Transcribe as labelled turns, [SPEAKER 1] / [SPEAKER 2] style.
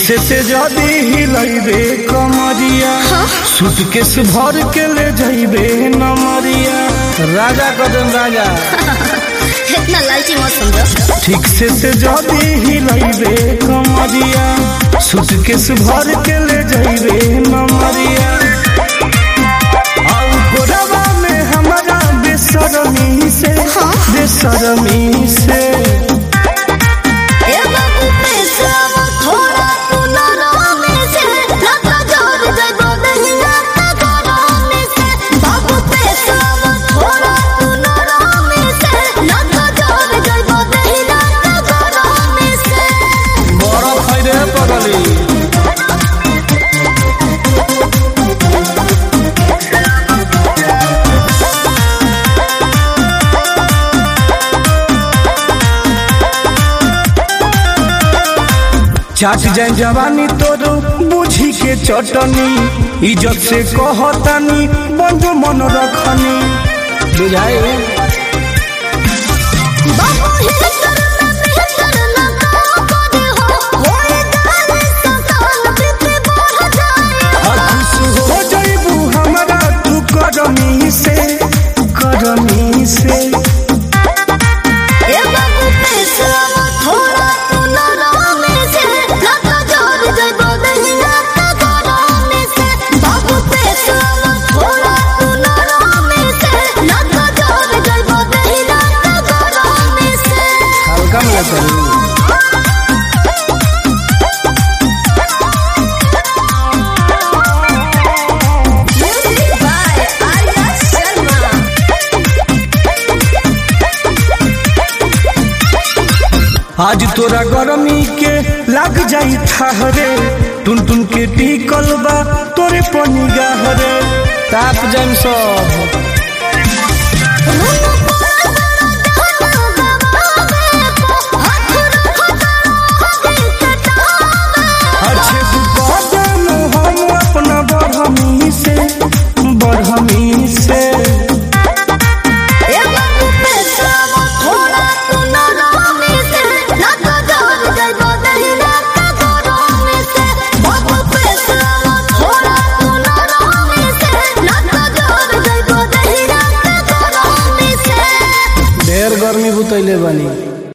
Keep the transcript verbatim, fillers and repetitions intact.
[SPEAKER 1] से से जदी हिलैबे कमरिया सूटकेस भर के ले जाइबे नमरिया। राजा कदम राजा
[SPEAKER 2] इतना लालची मत समझो। ठीक
[SPEAKER 1] से से जदी हिलैबे कमरिया सूटकेस भर के ले जाइबे नमरिया। और गोरवा में हमारा बेशरमी से बेशरमी से चाट जाए जवानी तोरो बुझी के चटनी इज्जत से कहतानी बंधु मन रखनी बुझाए। हो जाइबू हमारा तू करमी से करमी से आज तोरा गरमी के लग जाई थाहरे टुन टुन के टिकल बा तोरे पनिगाह रे ताप जाम सब। अच्छे तू कदम हम अपना बढ़मी से बढ़मी से गर्मी बुतैले बनी।